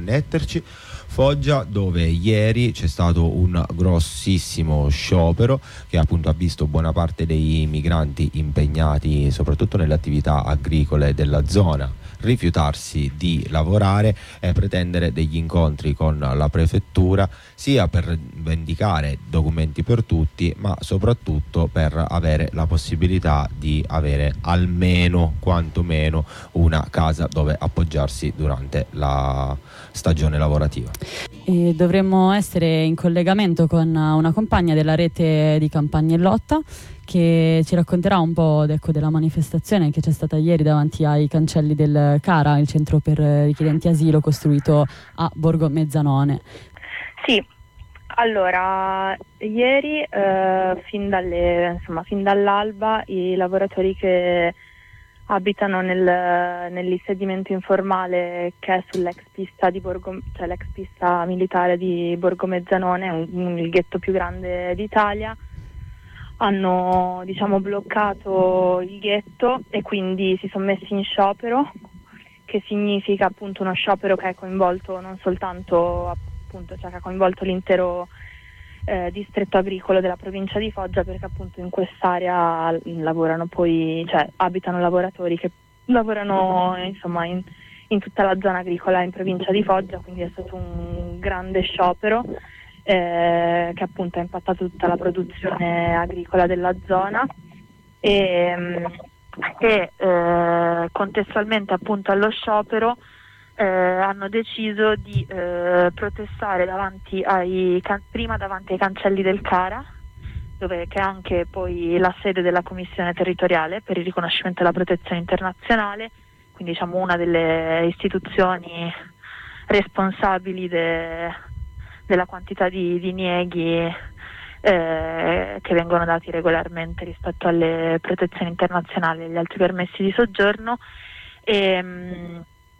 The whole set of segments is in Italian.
connetterci. Foggia, dove ieri c'è stato un grossissimo sciopero che appunto ha visto buona parte dei migranti impegnati soprattutto nelle attività agricole della zona rifiutarsi di lavorare e pretendere degli incontri con la prefettura, sia per vendicare documenti per tutti, ma soprattutto per avere la possibilità di avere almeno, quantomeno, una casa dove appoggiarsi durante la stagione lavorativa. E dovremmo essere in collegamento con una compagna della rete di Campagna in Lotta che ci racconterà un po' della manifestazione che c'è stata ieri davanti ai cancelli del CARA, il centro per richiedenti asilo costruito a Borgo Mezzanone. Sì, allora ieri fin dall'alba i lavoratori che abitano nell'insediamento informale che è sull'ex pista di l'ex pista militare di Borgo Mezzanone, il ghetto più grande d'Italia, hanno bloccato il ghetto e quindi si sono messi in sciopero, che significa appunto uno sciopero che ha coinvolto non soltanto che ha coinvolto l'intero distretto agricolo della provincia di Foggia, perché appunto in quest'area abitano lavoratori che lavorano in tutta la zona agricola in provincia di Foggia, quindi è stato un grande sciopero che appunto ha impattato tutta la produzione agricola della zona e contestualmente appunto allo sciopero hanno deciso di protestare prima davanti ai cancelli del CARA, che è anche poi la sede della Commissione territoriale per il riconoscimento della protezione internazionale, quindi una delle istituzioni responsabili della quantità di dinieghi che vengono dati regolarmente rispetto alle protezioni internazionali e agli altri permessi di soggiorno, e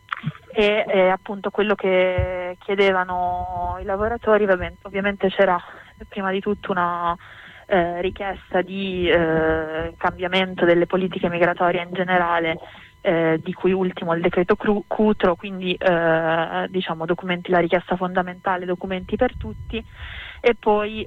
appunto quello che chiedevano i lavoratori, ovviamente c'era prima di tutto una richiesta di cambiamento delle politiche migratorie in generale, di cui ultimo il decreto Cutro, quindi documenti, la richiesta fondamentale, documenti per tutti, e poi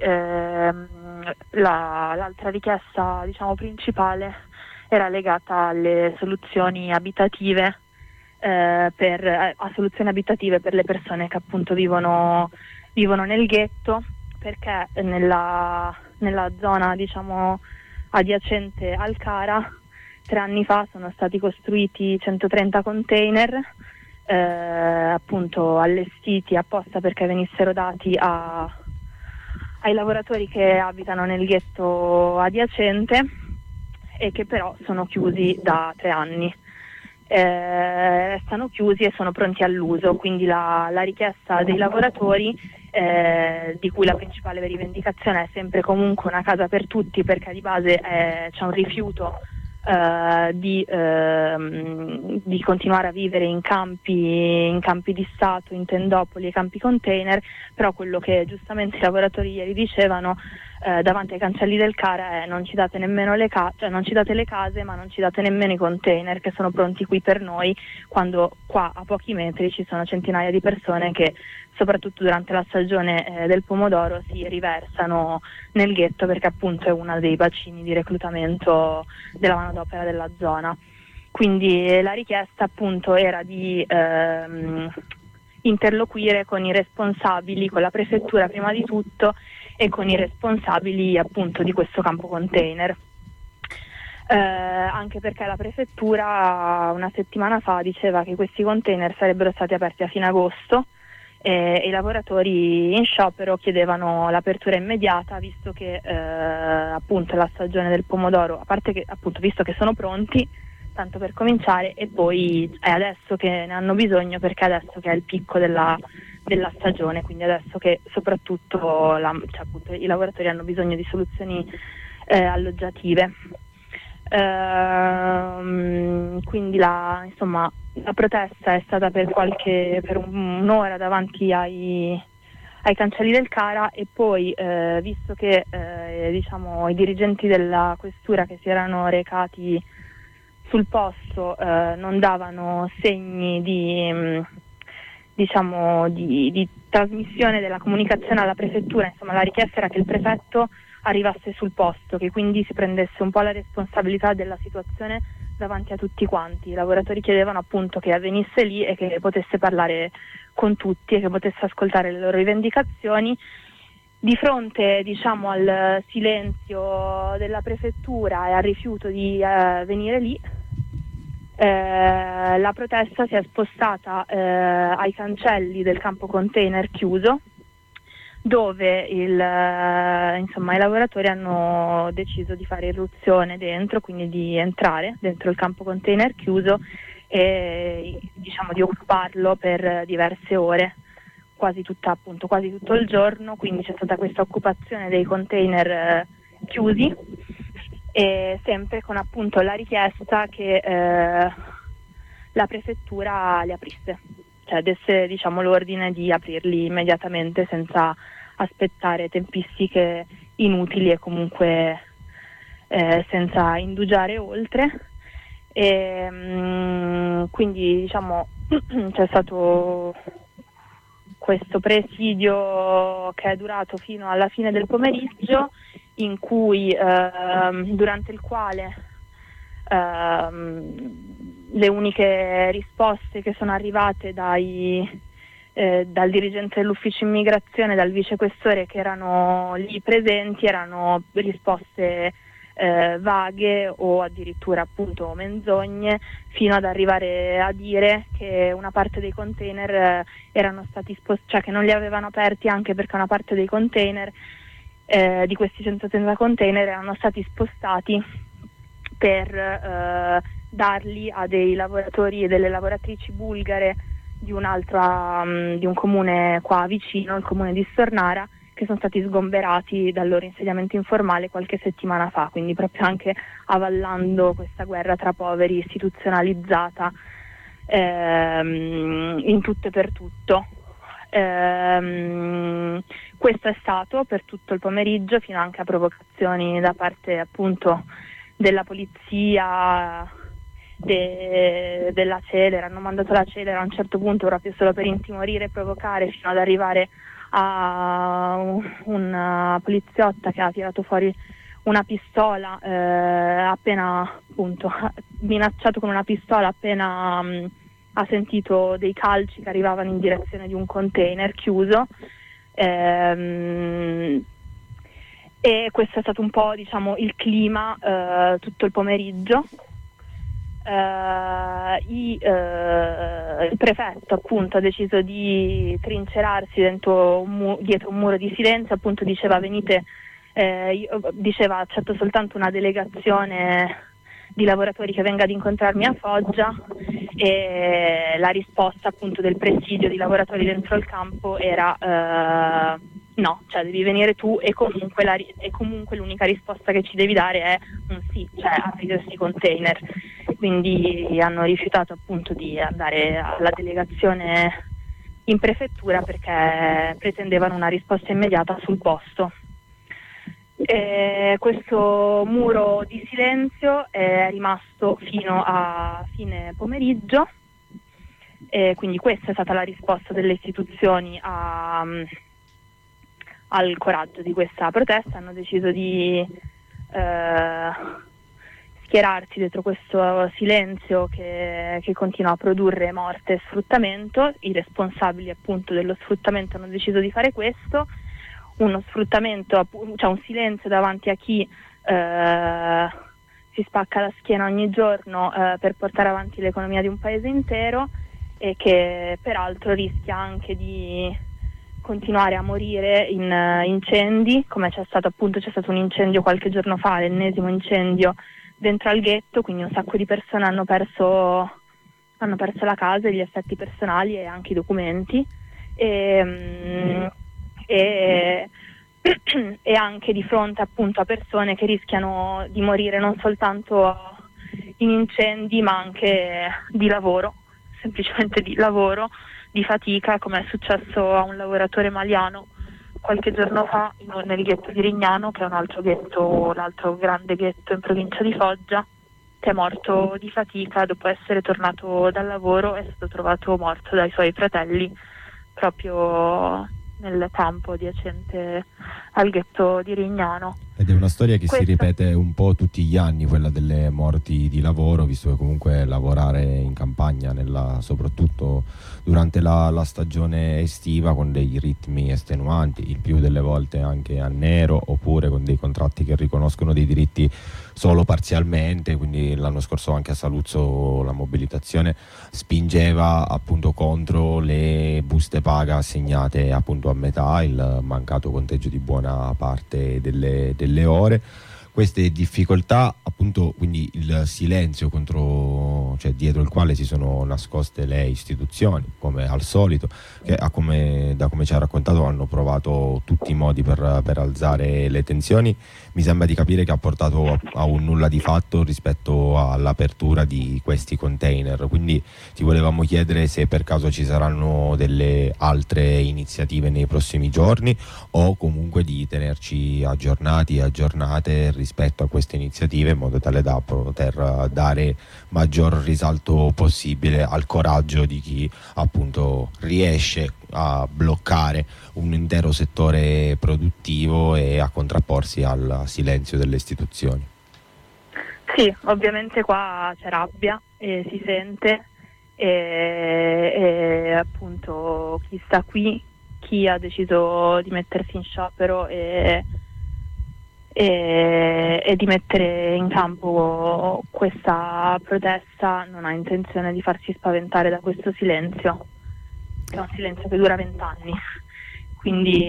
l'altra richiesta principale era legata alle soluzioni abitative per le persone che appunto vivono nel ghetto, perché nella zona adiacente al CARA 3 anni fa sono stati costruiti 130 container appunto allestiti apposta perché venissero dati ai lavoratori che abitano nel ghetto adiacente e che però sono chiusi da 3 anni. Stanno chiusi e sono pronti all'uso, quindi la richiesta dei lavoratori, di cui la principale rivendicazione è sempre comunque una casa per tutti, perché di base c'è un rifiuto di continuare a vivere in campi di Stato, in tendopoli e campi container, però quello che giustamente i lavoratori ieri dicevano davanti ai cancelli del CARA è: non ci date nemmeno non ci date le case, ma non ci date nemmeno i container che sono pronti qui per noi, quando qua a pochi metri ci sono centinaia di persone che soprattutto durante la stagione del pomodoro si riversano nel ghetto, perché appunto è uno dei bacini di reclutamento della manodopera della zona. Quindi la richiesta appunto era di interloquire con i responsabili, con la prefettura prima di tutto, e con i responsabili appunto di questo campo container, anche perché la prefettura una settimana fa diceva che questi container sarebbero stati aperti a fine agosto, e i lavoratori in sciopero chiedevano l'apertura immediata, visto che appunto la stagione del pomodoro, a parte che appunto visto che sono pronti tanto per cominciare, e poi è adesso che ne hanno bisogno, perché adesso che è il picco della stagione, quindi adesso che soprattutto appunto, i lavoratori hanno bisogno di soluzioni alloggiative. Quindi la protesta è stata per un'ora davanti ai cancelli del CARA, e poi visto che i dirigenti della questura che si erano recati sul posto non davano segni di diciamo di trasmissione della comunicazione alla prefettura. Insomma, la richiesta era che il prefetto arrivasse sul posto, che quindi si prendesse un po' la responsabilità della situazione davanti a tutti quanti. I lavoratori chiedevano appunto che avvenisse lì e che potesse parlare con tutti e che potesse ascoltare le loro rivendicazioni. Di fronte, diciamo, al silenzio della prefettura e al rifiuto di venire lì, la protesta si è spostata ai cancelli del campo container chiuso, dove insomma, i lavoratori hanno deciso di fare irruzione dentro, quindi di entrare dentro il campo container chiuso e, diciamo, di occuparlo per diverse ore, quasi tutto il giorno. Quindi c'è stata questa occupazione dei container chiusi, e sempre con appunto la richiesta che la prefettura li aprisse, cioè desse, diciamo, l'ordine di aprirli immediatamente senza aspettare tempistiche inutili e comunque senza indugiare oltre. E quindi, diciamo, c'è stato questo presidio che è durato fino alla fine del pomeriggio, in cui durante il quale le uniche risposte che sono arrivate dal dirigente dell'ufficio immigrazione, dal vicequestore, che erano lì presenti, erano risposte vaghe o addirittura appunto menzogne, fino ad arrivare a dire che una parte dei container erano stati cioè che non li avevano aperti, anche perché una parte dei container di questi 130 container erano stati spostati per darli a dei lavoratori e delle lavoratrici bulgare di un comune qua vicino, il comune di Stornara, che sono stati sgomberati dal loro insediamento informale qualche settimana fa, quindi proprio anche avallando questa guerra tra poveri istituzionalizzata in tutto e per tutto. Questo è stato per tutto il pomeriggio, fino anche a provocazioni da parte appunto della polizia, della Celere. Hanno mandato la Celere a un certo punto proprio solo per intimorire e provocare, fino ad arrivare a una poliziotta che ha tirato fuori una pistola appena appunto minacciato con una pistola appena ha sentito dei calci che arrivavano in direzione di un container chiuso, e questo è stato un po', diciamo, il clima tutto il pomeriggio. Il prefetto appunto ha deciso di trincerarsi dietro un muro di silenzio. Appunto diceva accetto soltanto una delegazione di lavoratori che venga ad incontrarmi a Foggia, e la risposta appunto del presidio di lavoratori dentro il campo era no, cioè devi venire tu, e comunque l'unica risposta che ci devi dare è un sì, cioè apri questi container. Quindi hanno rifiutato appunto di andare alla delegazione in prefettura perché pretendevano una risposta immediata sul posto. Questo muro di silenzio è rimasto fino a fine pomeriggio, quindi questa è stata la risposta delle istituzioni al coraggio di questa protesta. Hanno deciso di schierarsi dietro questo silenzio che continua a produrre morte e sfruttamento. I responsabili appunto dello sfruttamento hanno deciso di fare questo, uno sfruttamento, cioè un silenzio davanti a chi si spacca la schiena ogni giorno per portare avanti l'economia di un paese intero, e che peraltro rischia anche di continuare a morire in incendi, come c'è stato un incendio qualche giorno fa, l'ennesimo incendio dentro al ghetto, quindi un sacco di persone hanno perso la casa, gli effetti personali e anche i documenti, e anche di fronte appunto a persone che rischiano di morire non soltanto in incendi, ma anche di lavoro, semplicemente di lavoro, di fatica, come è successo a un lavoratore maliano qualche giorno fa nel ghetto di Rignano, che è un altro ghetto, l'altro grande ghetto in provincia di Foggia, che è morto di fatica dopo essere tornato dal lavoro. È stato trovato morto dai suoi fratelli proprio nel campo adiacente al ghetto di Rignano. Ed è una storia che si ripete un po' tutti gli anni, quella delle morti di lavoro, visto che comunque lavorare in campagna, soprattutto durante la stagione estiva, con dei ritmi estenuanti, il più delle volte anche a nero, oppure con dei contratti che riconoscono dei diritti solo parzialmente. Quindi l'anno scorso anche a Saluzzo la mobilitazione spingeva appunto contro le buste paga assegnate appunto a metà, il mancato conteggio di buona parte delle ore. Queste difficoltà, appunto, quindi il silenzio cioè dietro il quale si sono nascoste le istituzioni, come al solito, che da come ci ha raccontato hanno provato tutti i modi per alzare le tensioni. Mi sembra di capire che ha portato a un nulla di fatto rispetto all'apertura di questi container. Quindi ti volevamo chiedere se per caso ci saranno delle altre iniziative nei prossimi giorni, o comunque di tenerci aggiornati e aggiornate rispetto a queste iniziative, in modo tale da poter dare maggior risalto possibile al coraggio di chi appunto riesce a bloccare un intero settore produttivo e a contrapporsi al silenzio delle istituzioni. Sì, ovviamente qua c'è rabbia e si sente, e appunto chi sta qui, chi ha deciso di mettersi in sciopero e di mettere in campo questa protesta, non ha intenzione di farsi spaventare da questo silenzio, che è un silenzio che dura 20 anni. Quindi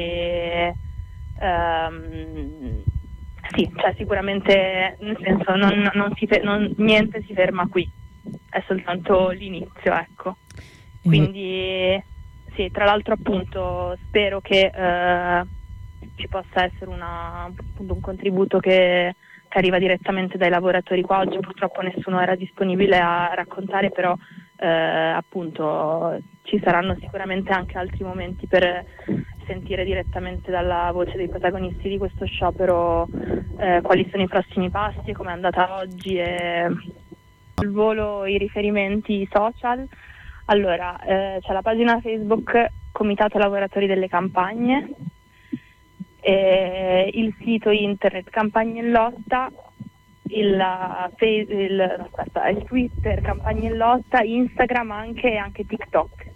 sì, cioè sicuramente, nel senso, niente si ferma qui, è soltanto l'inizio, ecco. Quindi sì, tra l'altro appunto spero che ci possa essere appunto un contributo che arriva direttamente dai lavoratori qua. Oggi purtroppo nessuno era disponibile a raccontare, però appunto ci saranno sicuramente anche altri momenti per sentire direttamente dalla voce dei protagonisti di questo sciopero quali sono i prossimi passi e come è andata oggi, e al volo i riferimenti social. Allora, c'è la pagina Facebook Comitato Lavoratori delle Campagne, il sito internet Campagne in Lotta, il Twitter Campagne in Lotta, Instagram anche, e anche TikTok.